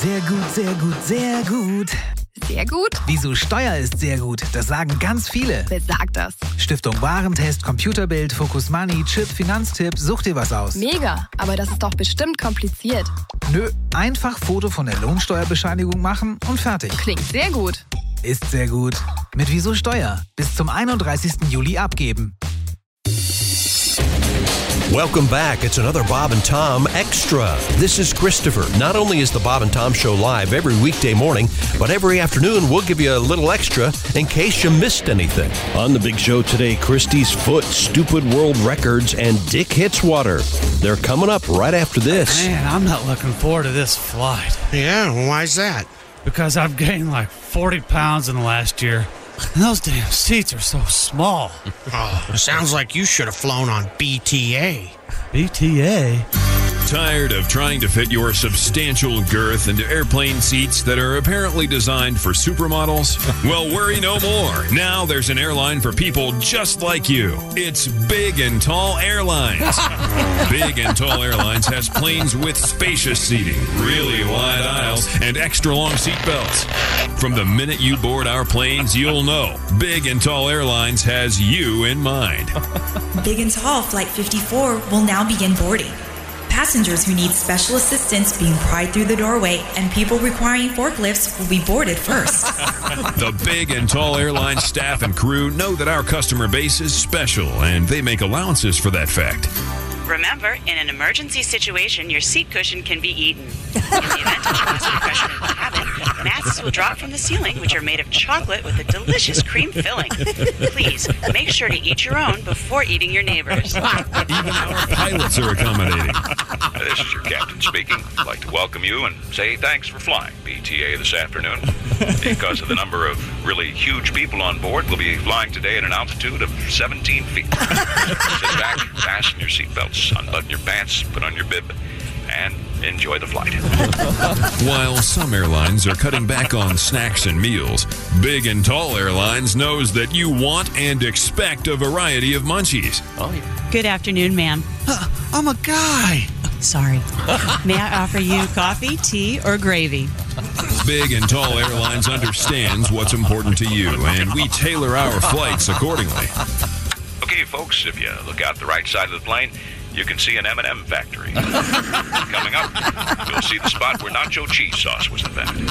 Sehr gut, sehr gut, sehr gut. Sehr gut? Wieso Steuer ist sehr gut, das sagen ganz viele. Wer sagt das? Stiftung Warentest, Computerbild, Focus Money, Chip, Finanztipp, such dir was aus. Mega, aber das ist doch bestimmt kompliziert. Nö, einfach Foto von der Lohnsteuerbescheinigung machen und fertig. Klingt sehr gut. Ist sehr gut. Mit Wieso Steuer. Bis zum 31. Juli abgeben. Welcome back. It's another Bob and Tom Extra. This is Christopher. Not only is the Bob and Tom Show live every weekday morning, but every afternoon we'll give you a little extra in case you missed anything. On the big show today, Christy's Foot, Stupid World Records, and Dick Hitswater. They're coming up right after this. Man, I'm not looking forward to this flight. Yeah, well, why's that? Because I've gained like 40 pounds in the last year. And those damn seats are so small. Oh, it sounds like you should have flown on BTA. BTA? Tired of trying to fit your substantial girth into airplane seats that are apparently designed for supermodels? Well, worry no more. Now there's an airline for people just like you. It's Big and Tall Airlines. Big and Tall Airlines has planes with spacious seating, really wide aisles, and extra long seat belts. From the minute you board our planes, you'll know Big and Tall Airlines has you in mind. Big and Tall Flight 54 will now begin boarding. Passengers who need special assistance being pried through the doorway and people requiring forklifts will be boarded first. The Big and Tall Airlines staff and crew know that our customer base is special, and they make allowances for that fact. Remember, in an emergency situation, your seat cushion can be eaten. In the event of positive pressure in the cabin, mats will drop from the ceiling, which are made of chocolate with a delicious cream filling. Please, make sure to eat your own before eating your neighbor's. Even our pilots are accommodating. This is your captain speaking. I'd like to welcome you and say thanks for flying BTA this afternoon. Because of the number of really huge people on board, we'll be flying today at an altitude of 17 feet. Sit back, fasten your seatbelts, unbutton your pants, put on your bib, and enjoy the flight. While some airlines are cutting back on snacks and meals, Big and Tall Airlines knows that you want and expect a variety of munchies. Oh, yeah. Good afternoon, ma'am. I'm a guy. Sorry. May I offer you coffee, tea, or gravy? Big and Tall Airlines understands what's important to you, and we tailor our flights accordingly. Okay, folks, if you look out the right side of the plane, you can see an M&M factory. Coming up, you'll see the spot where nacho cheese sauce was invented.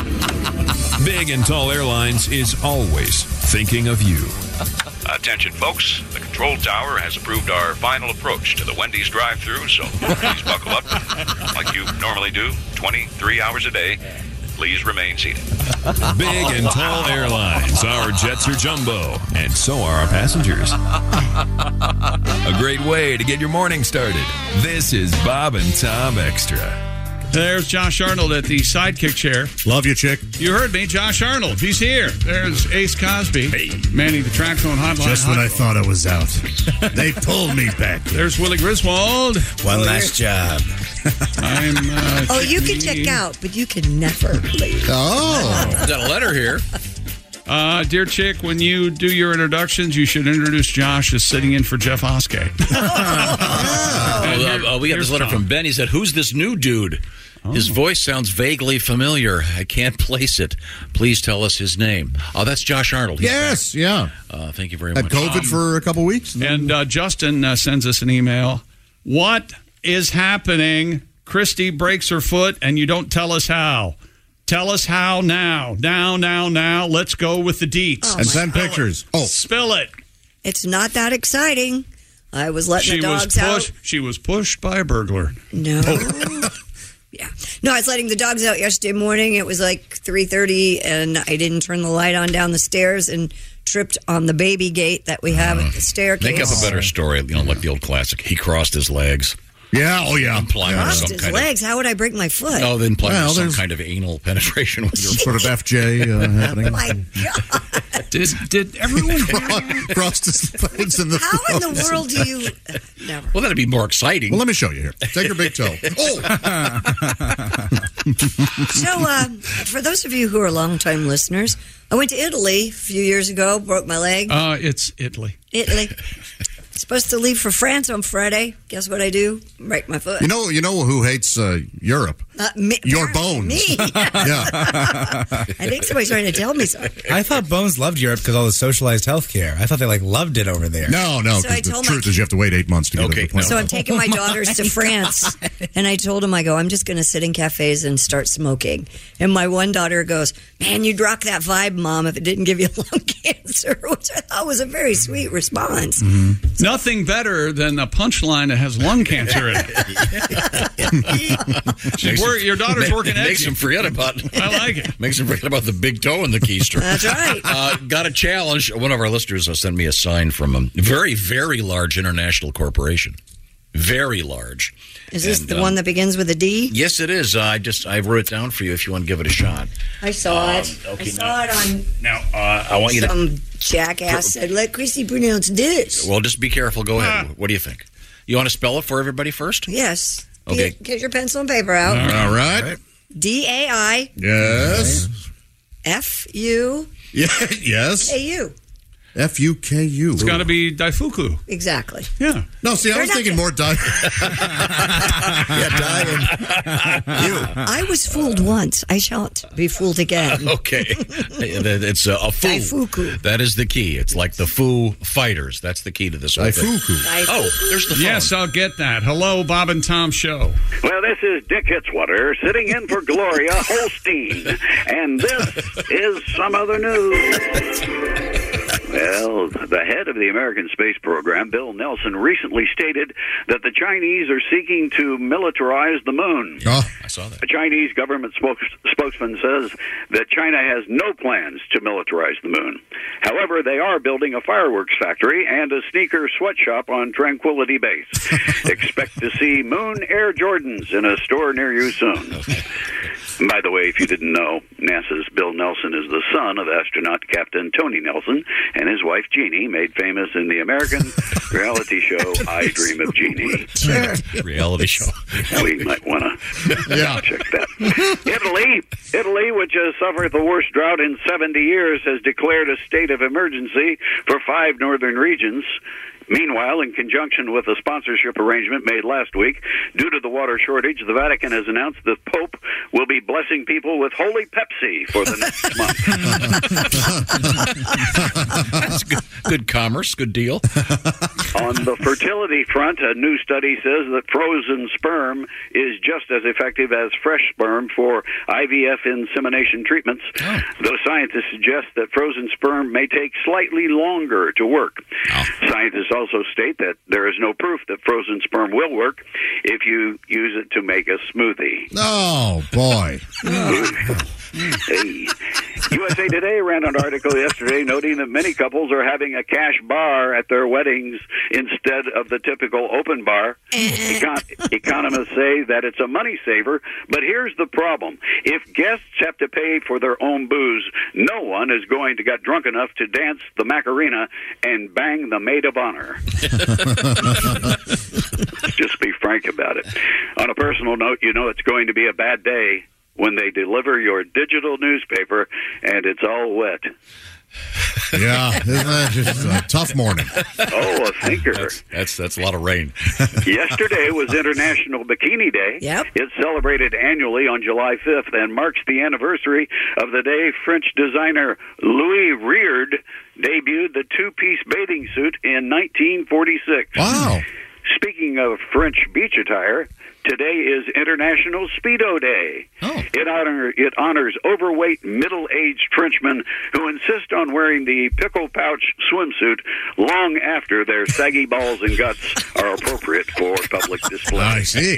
Big and Tall Airlines is always thinking of you. Attention, folks. The control tower has approved our final approach to the Wendy's drive-thru, so please buckle up. Like you normally do, 23 hours a day. Please remain seated. Big and Tall Airlines. Our jets are jumbo, and so are our passengers. A great way to get your morning started. This is Bob and Tom Extra. There's Josh Arnold at the sidekick chair. Love you, chick. You heard me, Josh Arnold. He's here. There's Ace Cosby. Hey. Manning the track phone hotline. Just when I thought I was out, they pulled me back. There's Willie Griswold. One last job. I'm. You can check out, but you can never leave. Oh. Got a letter here. Dear Chick, when you do your introductions, you should introduce Josh as sitting in for Jeff Oskey. We got this letter from Ben. He said, "Who's this new dude? His voice sounds vaguely familiar. I can't place it. Please tell us his name." Oh, that's Josh Arnold. He's yes, back. yeah. Thank you very much. Had COVID for a couple weeks. And Justin sends us an email. What is happening? Christy breaks her foot, and you don't tell us how. Tell us how now. Now. Let's go with the deets. And send pictures. Spill it. It's not that exciting. I was letting the dogs out. She was pushed by a burglar. No. Yeah. No, I was letting the dogs out yesterday morning. It was like 3:30, and I didn't turn the light on down the stairs and tripped on the baby gate that we have at the staircase. Make up a better story, like the old classic. He crossed his legs. Yeah, oh yeah. Crossed his legs? How would I break my foot? Oh, then some kind of anal penetration with your sort of FJ happening. Oh my God! Did everyone crossed his legs in the How in the world do you? Never. Well, that'd be more exciting. Well, let me show you here. Take your big toe. So, for those of you who are longtime listeners, I went to Italy a few years ago. Broke my leg. It's Italy. Italy. Supposed to leave for France on Friday. Guess what I do? Break my foot. You know who hates Europe? Your Bones. Me. Yeah. I think somebody's trying to tell me something. I thought Bones loved Europe because all the socialized health care. I thought they loved it over there. No, So I because the told truth my- is you have to wait 8 months to get to the plane. So I'm taking my daughters to France, and I told them, I'm just going to sit in cafes and start smoking. And my one daughter goes, man, you'd rock that vibe, Mom, if it didn't give you lung cancer, which I thought was a very sweet response. Mm-hmm. Nothing better than a punchline that has lung cancer in it. Your daughter's working edgy. Makes him forget about it. I like it. Makes him forget about the big toe in the keister. That's right. Got a challenge. One of our listeners sent me a sign from a very, very large international corporation. Very large. Is this the one that begins with a D? Yes, it is. I wrote it down for you if you want to give it a shot. I saw it. Okay, I saw it on Now, I want you to... some jackass said, let Christy pronounce this. Well, just be careful. Go ahead. What do you think? You want to spell it for everybody first? Yes. Okay. Get your pencil and paper out. All right. D-A-I. Yes. F-U. Yeah. Yes. A-U. F-U-K-U. It's got to be Daifuku. Exactly. Yeah. No, see, I was thinking more Yeah, I was fooled once. I shan't be fooled again. Okay. It's a Foo. Daifuku. That is the key. It's like the Foo Fighters. That's the key to this whole thing. Daifuku. Oh, there's the phone. Yes, I'll get that. Hello, Bob and Tom Show. Well, this is Dick Hitzwater sitting in for Gloria Holstein, and this is some other news. Well, the head of the American space program, Bill Nelson, recently stated that the Chinese are seeking to militarize the moon. Oh, I saw that. A Chinese government spokesman says that China has no plans to militarize the moon. However, they are building a fireworks factory and a sneaker sweatshop on Tranquility Base. Expect to see Moon Air Jordans in a store near you soon. And by the way, if you didn't know, NASA's Bill Nelson is the son of astronaut Captain Tony Nelson and his wife Jeannie, made famous in the American reality show I Dream of Jeannie. Reality show. We might want to check that. Italy, which has suffered the worst drought in 70 years, has declared a state of emergency for 5 northern regions. Meanwhile, in conjunction with a sponsorship arrangement made last week, due to the water shortage, the Vatican has announced the Pope will be blessing people with Holy Pepsi for the next month. That's good commerce, good deal. On the fertility front, a new study says that frozen sperm is just as effective as fresh sperm for IVF insemination treatments, though scientists suggest that frozen sperm may take slightly longer to work. Scientists also state that there is no proof that frozen sperm will work if you use it to make a smoothie. Oh, boy. Hey. USA Today ran an article yesterday noting that many couples are having a cash bar at their weddings instead of the typical open bar. Economists say that it's a money saver, but here's the problem. If guests have to pay for their own booze, no one is going to get drunk enough to dance the Macarena and bang the maid of honor. Just be frank about it. On a personal note, you know it's going to be a bad day when they deliver your digital newspaper and it's all wet. Yeah, isn't that just a tough morning? Oh, a thinker. That's a lot of rain. Yesterday was International Bikini Day. Yep. It's celebrated annually on July 5th and marks the anniversary of the day French designer Louis Reard debuted the two-piece bathing suit in 1946. Wow. Speaking of French beach attire, today is International Speedo Day. Oh. It honors overweight, middle-aged Frenchmen who insist on wearing the pickle pouch swimsuit long after their saggy balls and guts are appropriate for public display. I see.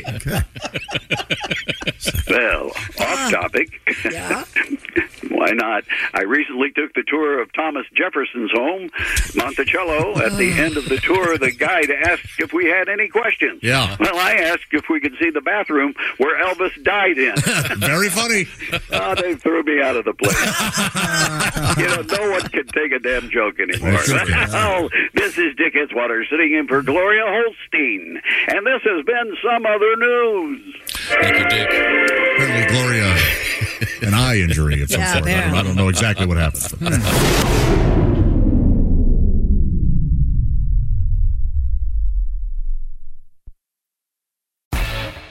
Well, off topic. Yeah. Why not? I recently took the tour of Thomas Jefferson's home, Monticello. At the end of the tour, the guide asked if we had any questions. Yeah. Well, I asked if we could see the bathroom where Elvis died in. Very funny. Oh, they threw me out of the place. No one can take a damn joke anymore. Oh, this is Dick Hitzwater sitting in for Gloria Holstein. And this has been Some Other News. Thank you, Dick. Apparently, Gloria, an eye injury of some sort. I don't know exactly what happened.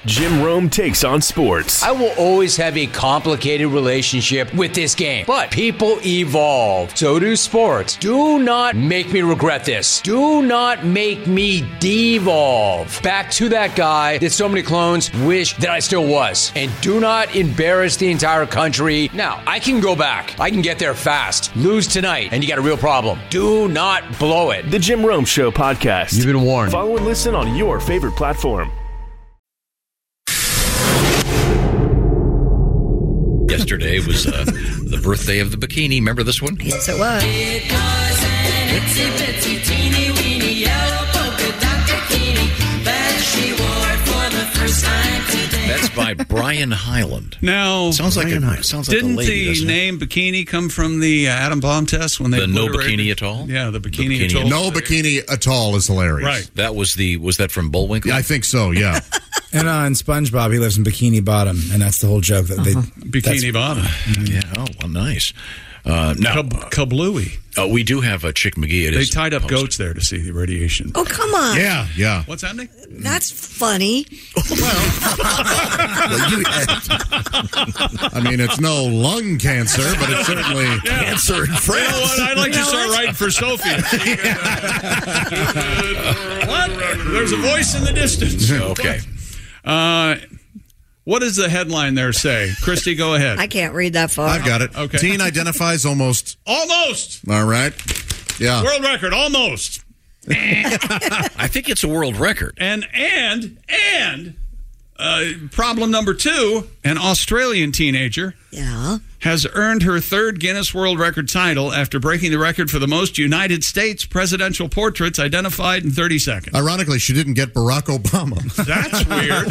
Jim Rome takes on sports. I will always have a complicated relationship with this game, but people evolve. So do sports. Do not make me regret this. Do not make me devolve back to that guy that so many clones wish that I still was. And do not embarrass the entire country. Now, I can go back. I can get there fast. Lose tonight, and you got a real problem. Do not blow it. The Jim Rome Show podcast. You've been warned. Follow and listen on your favorite platform. Yesterday was the birthday of the bikini. Remember this one? Yes, it was. Because an itsy bitsy teeny weeny yellow polka dot bikini that she wore for the first time today. That's by Brian Hyland. Now, sounds like a lady. Didn't the name bikini come from the atom bomb test when they the No obliterated- Bikini Atoll? Yeah, the bikini atoll. No Bikini Atoll is hilarious. Right. That was that from Bullwinkle? Yeah, I think so. Yeah. And in SpongeBob, he lives in Bikini Bottom, and that's the whole joke. That they Bikini Bottom. Yeah. Oh, well, nice. Now, Kablooey. We do have a Chick McGee. They tied up goats there to see the radiation. Oh, come on. Yeah. What's happening? That's funny. I mean, it's no lung cancer, but it's certainly cancer in France. You know what? I'd like to start writing for Sophie. What? There's a voice in the distance. Okay. What does the headline there say? Christy, go ahead. I can't read that far. I've got it. Okay. Teen identifies almost. Almost. All right. Yeah. World record, almost. I think it's a world record. And problem number 2, an Australian teenager has earned her 3rd Guinness World Record title after breaking the record for the most United States presidential portraits identified in 30 seconds. Ironically, she didn't get Barack Obama. That's weird.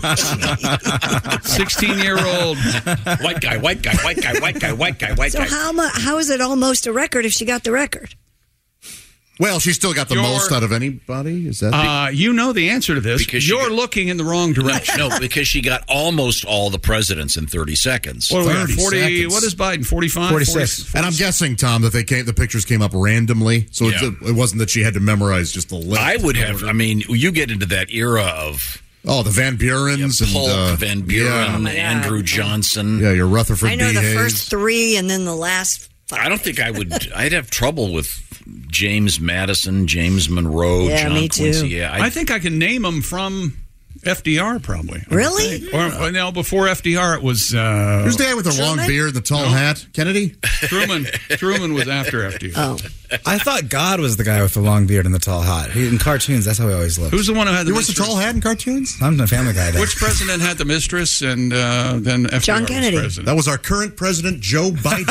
16-year-old. White guy. So how is it almost a record if she got the record? Well, she still got the most out of anybody. Is that? You know the answer to this. Because you're looking in the wrong direction. No, because she got almost all the presidents in 30 seconds. What, 30 40, seconds. what is Biden? 45? 46. And I'm guessing, Tom, that the pictures came up randomly, so it wasn't that she had to memorize just the list. I would have. I mean, you get into that era of. Oh, the Van Burens Polk, Van Buren, Andrew Johnson. Yeah, your Rutherford I know B. the Hayes. first 3 and then the last 5. I don't think I would. I'd have trouble with James Madison, James Monroe, Yeah, John me too. Quincy. Yeah, I think I can name them from FDR, probably. Really? Or no, before FDR, it was. Who's the guy with the long Truman? beard and the tall hat? Kennedy? Truman was after FDR. Oh. I thought God was the guy with the long beard and the tall hat. In cartoons, that's how he always looked. Who's the one who had the He wears the mistress? tall hat in cartoons? I'm the Family Guy. Which president had the mistress and then FDR John Kennedy. was president? That was our current president, Joe Biden.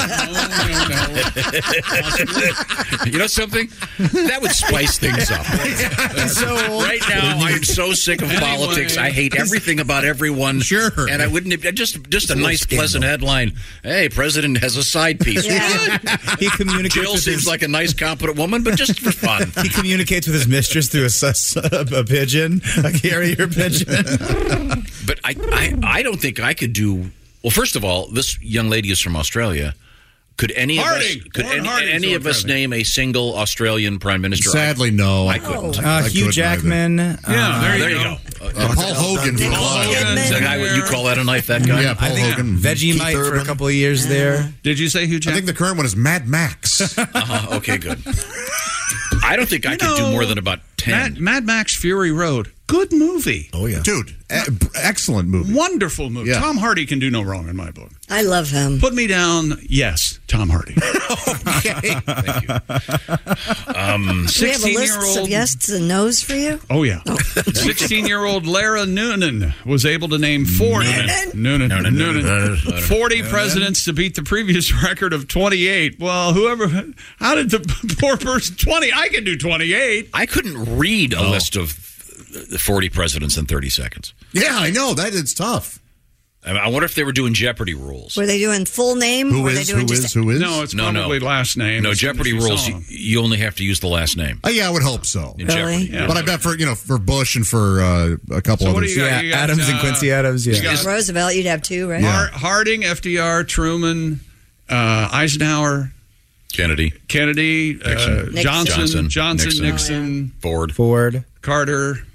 You know something? That would spice things up. Right now, I am so sick of politics. I hate everything about everyone. Sure. And I wouldn't just a nice, pleasant headline. Hey, president has a side piece. Yeah. He communicates Jill with seems his, like a nice, competent woman, but just for fun. he communicates with his mistress through a pigeon, a carrier pigeon. But I don't think I could do. Well, first of all, this young lady is from Australia. Could any Harding. of us could Warren any, Harding's any of us president. name a single Australian prime minister? Sadly, no. I couldn't. I Hugh couldn't Jackman. There you go. Paul Hogan for a while. Is that guy what you call that a knife? That guy? Yeah, Paul Hogan. Vegemite Keith for a Urban. couple of years there. Did you say Hugh I Jackman? think the current one is Mad Max. Okay, good. I don't think I could do more than about 10. Mad Max Fury Road. Good movie. Oh, yeah. Dude, excellent movie. Wonderful movie. Yeah. Tom Hardy can do no wrong in my book. I love him. Put me down, yes, Tom Hardy. Okay. Thank you. Do we have a list 16-year-old of yeses and nos for you? Oh, yeah. 16-year-old Lara Noonan was able to name 40. Noonan. 40 presidents to beat the previous record of 28. Well, how did the poor person, 20? I can do 28. I couldn't read a list of 40 presidents in 30 seconds. Yeah, I know. It's tough. I wonder if they were doing Jeopardy rules. Were they doing full name? Who Were is? they doing Who just is? Who is? No, it's probably last name. No, as soon Jeopardy as you rules, saw 'em. you only have to use the last name. Yeah, I would hope so. In Really? Jeopardy. Yeah. But I bet for Bush and for a couple So what others. do you got? Yeah, You got, Adams and Quincy Adams. Yeah. you got Roosevelt, you'd have 2, right? Yeah. Harding, FDR, Truman, Eisenhower, Kennedy. Kennedy, Nixon. Johnson, Nixon. Nixon, Ford. Carter,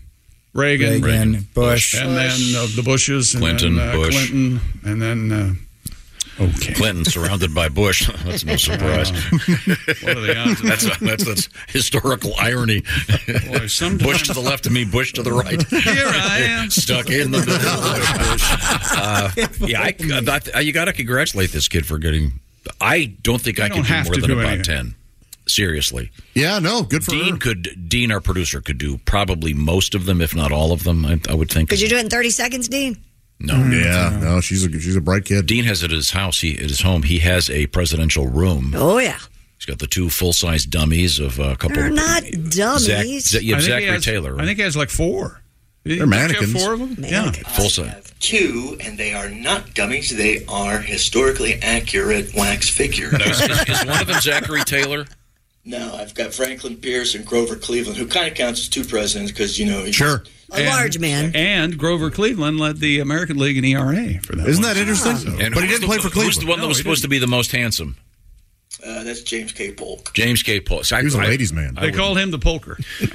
Reagan, Bush. and then the Bushes, and Clinton, then, Bush. Clinton, and then okay, Clinton surrounded by Bush. That's no surprise. What are the odds? That's historical irony. Boy, Bush to the left of me, Bush to the right. Here I am, stuck in the middle. Bush. You got to congratulate this kid for getting. I don't think I could do more than about 10. Seriously. Yeah, no, good for Dean her. Dean, our producer, could do probably most of them, if not all of them. I would think. Could you do it in 30 seconds, Dean? No. No, she's a bright kid. Dean has it at his house. At his home, he has a presidential room. Oh yeah. He's got the 2 full-size dummies of a couple. They're not dummies. You have Zachary Taylor. Right? I think he has like 4. They're mannequins. Have 4 of them? Mannequins. Yeah, full size. 2, and they are not dummies. They are historically accurate wax figures. Now, is one of them Zachary Taylor? No, I've got Franklin Pierce and Grover Cleveland, who kind of counts as 2 presidents because, he's Sure. A large man. And Grover Cleveland led the American League in ERA for that. Isn't that interesting? And But he didn't play for Cleveland. Who's the one that was supposed to be the most handsome? That's James K. Polk. James K. Polk. So He was a ladies' man. They called him the Polker.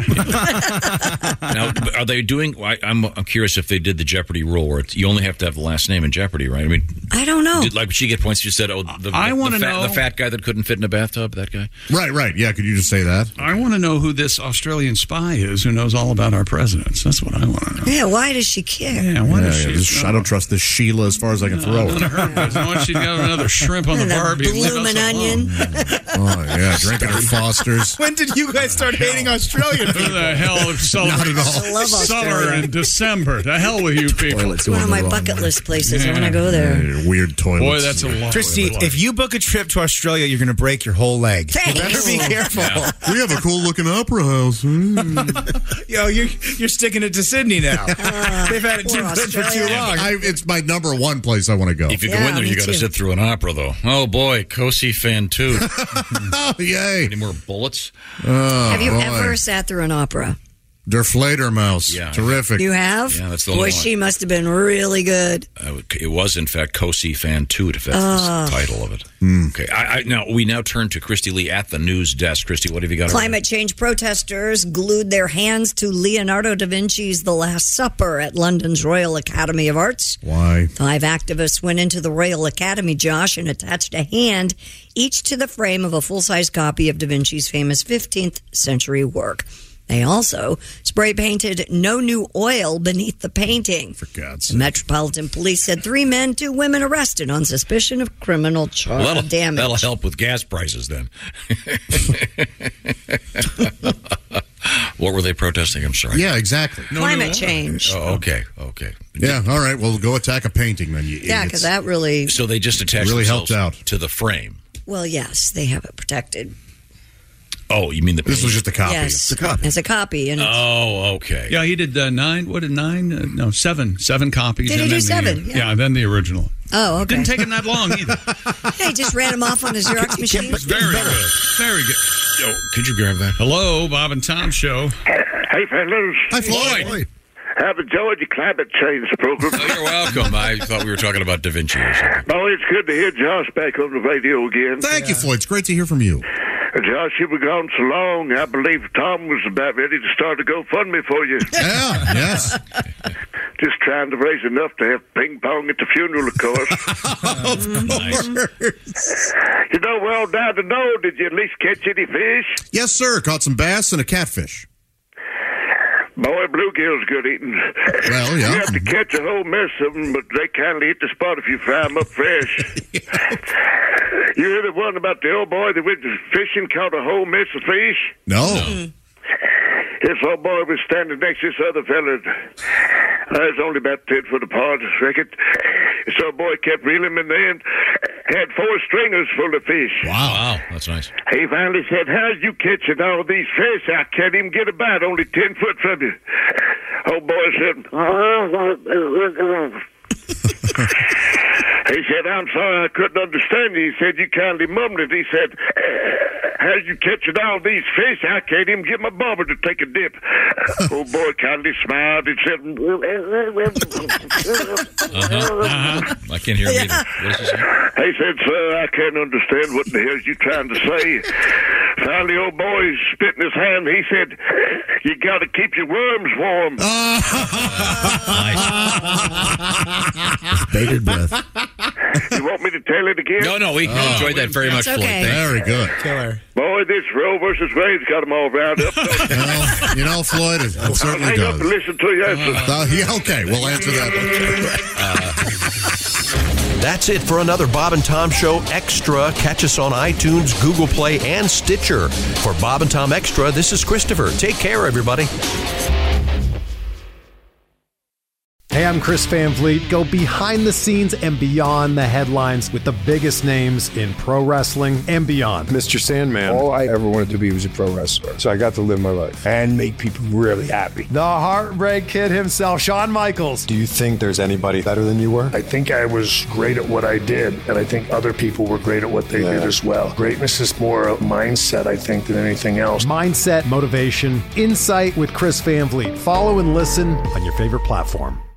Now, are they doing? I'm curious if they did the Jeopardy rule where you only have to have the last name in Jeopardy, right? I mean, I don't know. Did she get points? You said, I want to know the fat guy that couldn't fit in a bathtub. That guy. Right. Yeah, could you just say that? I want to know who this Australian spy is who knows all about our presidents. That's what I want to know. Yeah, why does she care? Yeah, why does she? I don't trust this Sheila as far as I can throw it. Once she's got another shrimp on the Barbie, bloomin' onion. Oh yeah, drinking her Fosters. When did you guys start hating Australian people? Who the hell Not at all. I love summer Australia. in December? To hell with you people. It's one of my bucket list places. I want to go there. Weird toilets. Boy, that's a lot. Christy, if you book a trip to Australia, you're going to break your whole leg. Thanks. You better be careful. Yeah. We have a cool looking opera house. Yo, you're sticking it to Sydney now. They've had it too poor good for too Australia. long. It's my number 1 place I want to go. If you go Yeah, in there, me you got to too. sit through an opera, though. Oh boy, Kosi fan too. Yay. Any more bullets? Have you boy. ever sat through an opera? Der Fledermaus. Yeah. Terrific. You have? Yeah, that's the Boy, only one. she must have been really good. It was, in fact, Kosi fan 2, if that's the title of it. Okay. Now we turn to Christy Lee at the news desk. Christy, what have you got? Climate change protesters glued their hands to Leonardo da Vinci's The Last Supper at London's Royal Academy of Arts. Why? 5 activists went into the Royal Academy, Josh, and attached a hand each to the frame of a full-size copy of Da Vinci's famous 15th century work. They also spray painted "No New Oil" beneath the painting. For God's The sake. Metropolitan Police said 3 men, 2 women arrested on suspicion of criminal damage. That'll help with gas prices then. What were they protesting? I'm sorry. Yeah, exactly. Climate change. Oh, okay. Yeah, all right. Well, go attack a painting then, you Yeah, idiots. because that really... So they just attached Really themselves helped out. to the frame. Well, yes, they have it protected. Oh, you mean the This was just a copy. Yes, It's a copy. It's a copy. And Oh, okay. Yeah, he did 9. What did 9? No, 7. 7 copies. Did he and do then 7? Yeah, and then the original. Oh, okay. Didn't take him that long either. Hey, just ran him off on the Xerox machine. Very good. Very good. Yo, could you grab that? Hello, Bob and Tom Show. Hey, fellas. Hi, Floyd. Have enjoyed the climate change program. Oh, you're welcome. I thought we were talking about Da Vinci or something. Oh, it's good to hear Josh back on the radio again. Thank you, Floyd. It's great to hear from you. Josh, you were gone so long, I believe Tom was about ready to start a GoFundMe for you. Yeah, yes. Just trying to raise enough to have ping pong at the funeral, of course. You know, we're all down to know, did you at least catch any fish? Yes, sir. Caught some bass and a catfish. Boy, bluegill's good eating. Well, yeah. You have to catch a whole mess of them, but they kindly hit the spot if you fry them up fresh. You hear the one about the old boy that went fishing, caught a whole mess of fish? No. This old boy was standing next to this other fella. I was only about 10 foot apart, I reckon. This old boy kept reeling in the end. Had 4 stringers full of fish. Wow, that's nice. He finally said, "How's you catching all these fish? I can't even get a bite, only 10 foot from you." Old boy said, he said, "I'm sorry, I couldn't understand you." He said, "You kindly mumbled it." He said, "How's you catching all these fish? I can't even get my barber to take a dip." Old boy kindly smiled and said, I can't hear him either. What does he say? he said, "Sir, I can't understand what the hell you trying to say." Finally, old boy spit in his hand. He said, "You got to keep your worms warm." Bated breath. You want me to tell it again? No, we enjoyed that very much, Floyd. Thank you. Very good. Killer. Boy, this Roe versus Wade's got them all round up. Floyd, it certainly hang does. up and listen to you. Okay, we'll answer that. That's it for another Bob and Tom Show Extra. Catch us on iTunes, Google Play, and Stitcher. For Bob and Tom Extra, this is Christopher. Take care, everybody. Hey, I'm Chris Van Vliet. Go behind the scenes and beyond the headlines with the biggest names in pro wrestling and beyond. Mr. Sandman. All I ever wanted to be was a pro wrestler. So I got to live my life and make people really happy. The Heartbreak Kid himself, Shawn Michaels. Do you think there's anybody better than you were? I think I was great at what I did, and I think other people were great at what they did as well. Greatness is more a mindset, I think, than anything else. Mindset, motivation, insight with Chris Van Vliet. Follow and listen on your favorite platform.